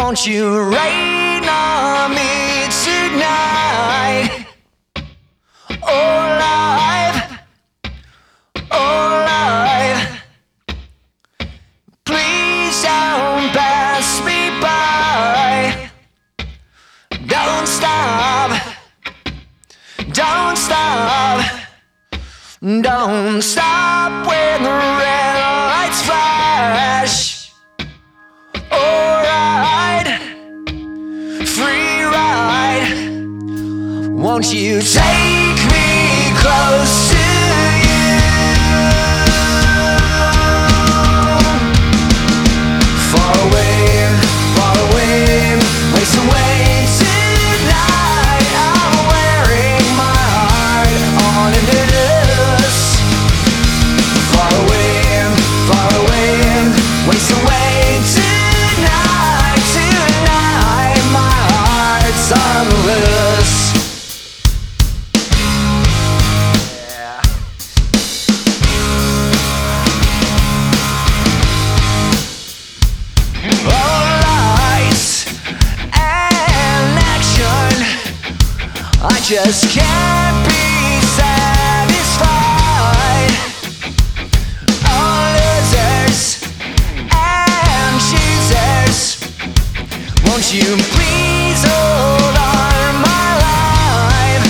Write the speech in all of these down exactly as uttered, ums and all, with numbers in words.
Won't you rain on me tonight? Oh, life, oh, life, please don't pass me by. Don't stop, don't stop, don't stop when the red lights flash. Won't you take me close to you? Far away, far away, waste away tonight. I'm wearing my heart on a noose. Far away, far away, waste away tonight. Tonight my heart's on the loose. I just can't be satisfied. All losers and choosers, won't you please hold on my life?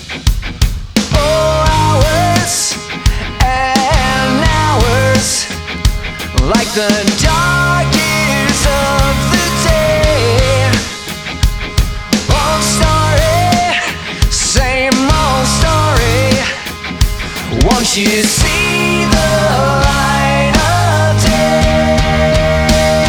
Oh, hours and hours, like the dark years of the day. Old story, same old story. Won't you see the light of day?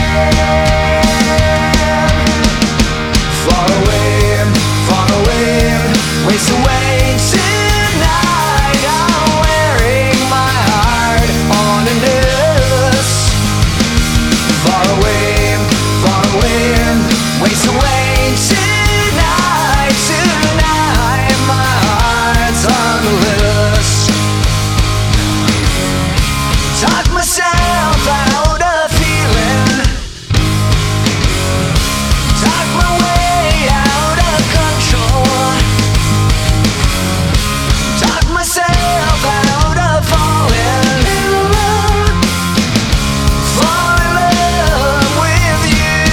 Far away, far away, waste away tonight. I'm wearing my heart on a noose. Far away, far away, waste away tonight. Tonight my heart's on the loose. Talk myself out of feeling, talk my way out of control, talk myself out of falling in love, fall in love with you.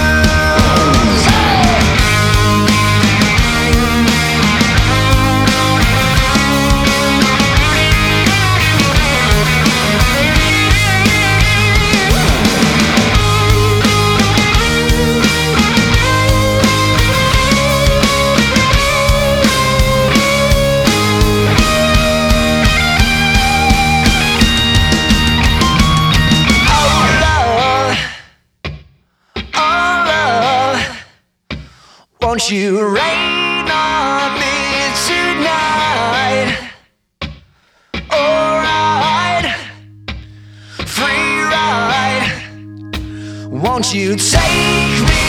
Won't you rain on me tonight? Alright, free ride. Won't you take me